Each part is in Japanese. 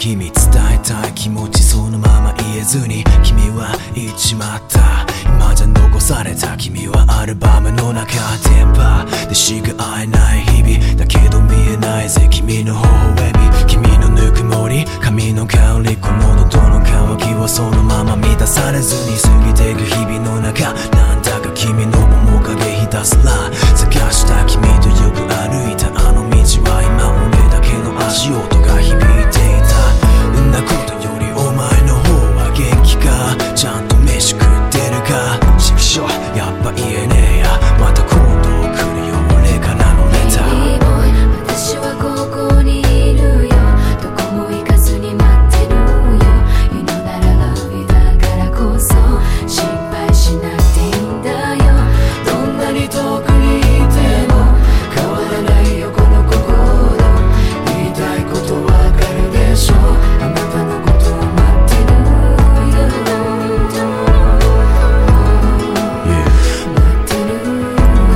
日々伝えたい気持ちそのまま言えずに君は言っちまった。今じゃ残された君はアルバムの中テンパでしか会えない日々だけど見えないぜ君の微笑み、君のぬくもり、髪の香り、この喉の渇きはそのまま満たされずに過ぎていく日々の中、なんだか君の面影ひたすら探した君とよく歩いたあの道は今俺だけの足音が響いていた。んなことよりお前の方は元気か、ちゃんと飯食ってるか、ちくしょうやっぱ言えねえや、また今度来るよ俺からのレター。 Baby boy 私はここにいるよ、どこも行かずに待ってるよ。 You know that I love you だからこそ心配しなくていいんだよ。どんなに遠くにいても変わらないよこの心。言いたいことわかるでしょ、あなたのことを待ってるよ。待ってるよ。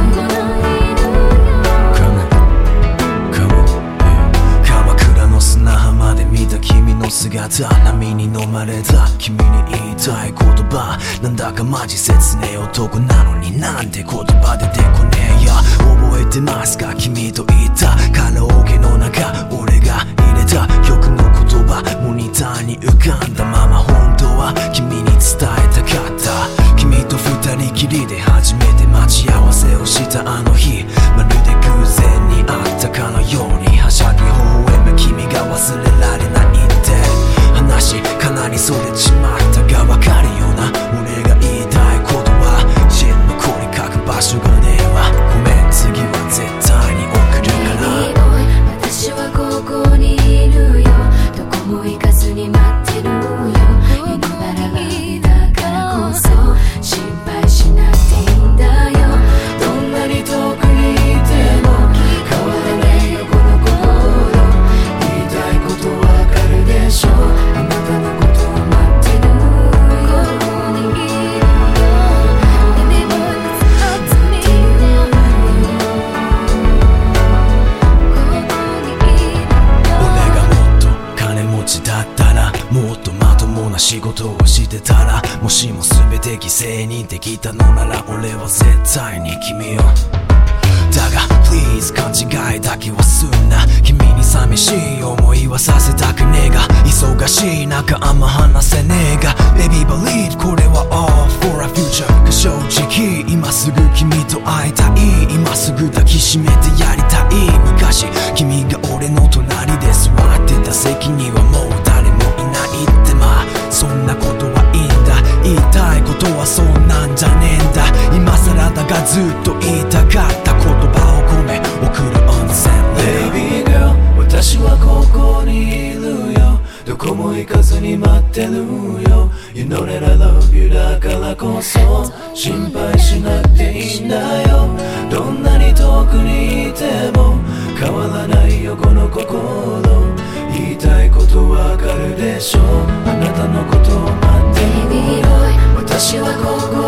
鎌倉の砂浜で見た君の姿、波に飲まれた君に言いたい言葉、なんだかマジ切ねえ男なのになんて言葉出てこねえや。覚えてますか君と言ったカラオケの中、俺が入れた曲の言葉モニターに浮かんだまま、本当は君に伝えたかった。君と二人きりで初めて待ち合わせをしたあの日、まるで偶然にあったかのようにはしゃぎ微笑む君が忘れられないって話、かなりそれちまったがわかるよな。俺が言いたいことはジェンのこに書く場所がねえわ、ごめん次は絶対に送るから。 Baby boy 私はここにいるよ、どこも行かずに待ってるよ。 You know that I love you だからこそ心配しなくていいんだよ。どんなに遠くにいても変わらないよこの心。言いたいことわかるでしょ、あなたのことを待ってるよ。ここにいるよ Baby boy it's up to me now。 俺がもっと金持ちだったら、もっとまともな仕事をしてたら、もしも全て犠牲にできたのなら俺は絶対に君を。だが Please 勘違いだけはすんな、君に寂しい思いはさせたくねえが、忙しい中あんま話せねえが Baby believe これは all for a future。 正直今すぐ君と会いたい、今すぐ抱きしめてやりたい。昔君が俺の隣で座ってた席にはもう誰もいないって、まあそんなことはいいんだ、言いたいことはそんなんじゃねえんだ。今更だがずっと言いたかった言葉を込め送る温泉。 Baby girl 私はここにいるよ、どこも行かずに待ってるよ。 You know that I love you だからこそ心配しなくていいんだよ。どんなに遠くにいても変わらないよこの心。言いたいことわかるでしょ、あなたのことを待ってるよ。 Baby boy 私はここ